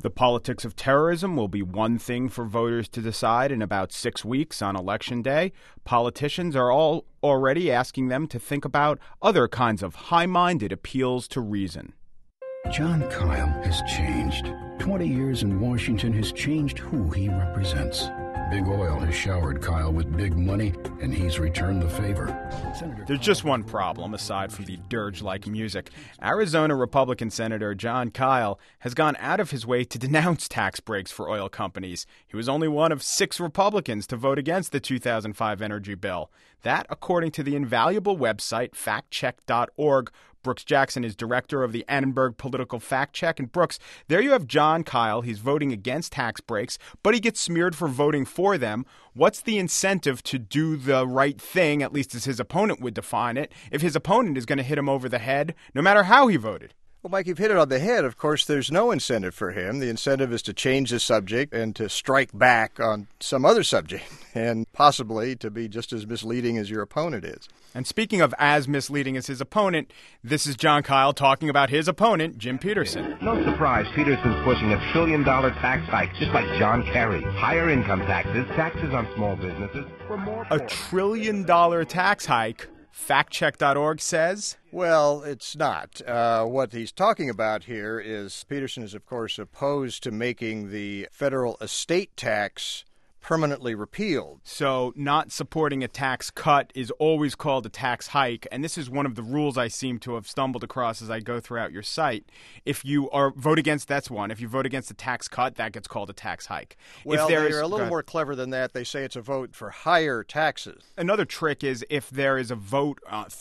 The politics of terrorism will be one thing for voters to decide in about 6 weeks on Election Day. Politicians are all already asking them to think about other kinds of high-minded appeals to reason. Jon Kyl has changed. 20 years in Washington has changed who he represents. Big Oil has showered Kyl with big money, and he's returned the favor. There's just one problem, aside from the dirge-like music. Arizona Republican Senator Jon Kyl has gone out of his way to denounce tax breaks for oil companies. He was only one of 6 Republicans to vote against the 2005 energy bill. That, according to the invaluable website factcheck.org. Brooks Jackson is director of the Annenberg Political Fact Check. And Brooks, there you have Jon Kyl. He's voting against tax breaks, but he gets smeared for voting for them. What's the incentive to do the right thing, at least as his opponent would define it, if his opponent is going to hit him over the head, no matter how he voted? Well, Mike, you've hit it on the head. Of course, there's no incentive for him. The incentive is to change the subject and to strike back on some other subject, and possibly to be just as misleading as your opponent is. And speaking of as misleading as his opponent, this is Jon Kyl talking about his opponent, Jim Peterson. No surprise, Peterson's pushing $1 trillion tax hike, just like John Kerry. Higher income taxes, taxes on small businesses. For more $1 trillion tax hike, factcheck.org says? Well, it's not. What he's talking about here is Peterson is, of course, opposed to making the federal estate tax permanently repealed. So not supporting a tax cut is always called a tax hike, and this is one of the rules I seem to have stumbled across as I go throughout your site. If you vote against, that's one. If you vote against a tax cut, that gets called a tax hike. Well, they're a little more clever than that. They say it's a vote for higher taxes. Another trick is if there is a vote,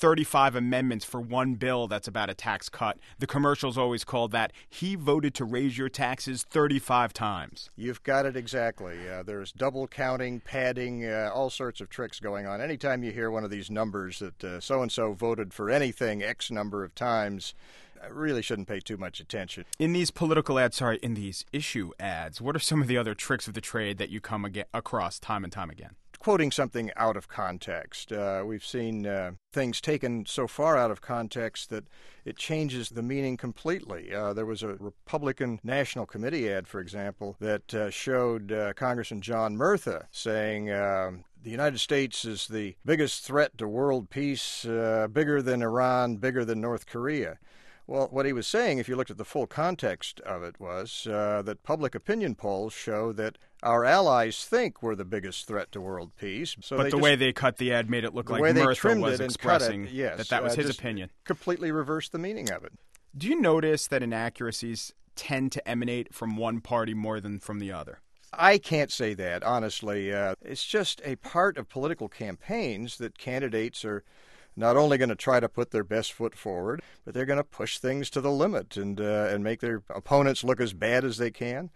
35 amendments for one bill that's about a tax cut, the commercials always call that, he voted to raise your taxes 35 times. You've got it exactly. There's double counting, padding, all sorts of tricks going on. Anytime you hear one of these numbers that so-and-so voted for anything X number of times, I really shouldn't pay too much attention. In these political ads, in these issue ads, what are some of the other tricks of the trade that you come across time and time again? Quoting something out of context. We've seen things taken so far out of context that it changes the meaning completely. There was a Republican National Committee ad, for example, that showed Congressman John Murtha saying the United States is the biggest threat to world peace, bigger than Iran, bigger than North Korea. Well, what he was saying, if you looked at the full context of it, was that public opinion polls show that our allies think we're the biggest threat to world peace. So but the way they cut the ad made it look like Murtha was expressing that was his opinion. Completely reversed the meaning of it. Do you notice that inaccuracies tend to emanate from one party more than from the other? I can't say that, honestly. It's just a part of political campaigns that candidates are not only going to try to put their best foot forward, but they're going to push things to the limit and make their opponents look as bad as they can.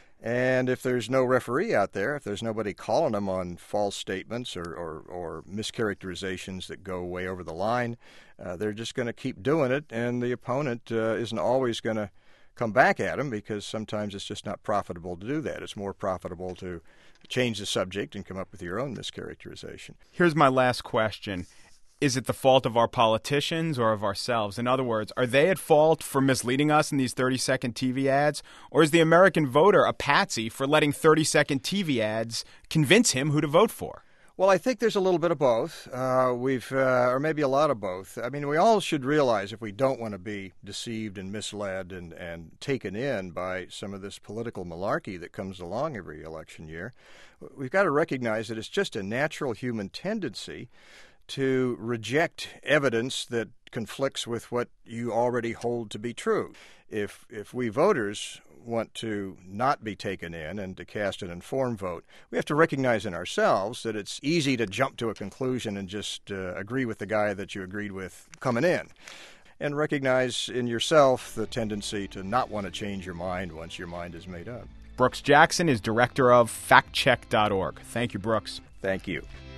And if there's no referee out there, if there's nobody calling them on false statements or mischaracterizations that go way over the line, they're just going to keep doing it, and the opponent isn't always going to come back at them because sometimes it's just not profitable to do that. It's more profitable to change the subject and come up with your own mischaracterization. Here's my last question. Is it the fault of our politicians or of ourselves? In other words, are they at fault for misleading us in these 30-second TV ads? Or is the American voter a patsy for letting 30-second TV ads convince him who to vote for? Well, I think there's a little bit of both. Or maybe a lot of both. I mean, we all should realize if we don't want to be deceived and misled and taken in by some of this political malarkey that comes along every election year, we've got to recognize that it's just a natural human tendency to reject evidence that conflicts with what you already hold to be true. If we voters want to not be taken in and to cast an informed vote, we have to recognize in ourselves that it's easy to jump to a conclusion and just agree with the guy that you agreed with coming in. And recognize in yourself the tendency to not want to change your mind once your mind is made up. Brooks Jackson is director of factcheck.org. Thank you, Brooks. Thank you.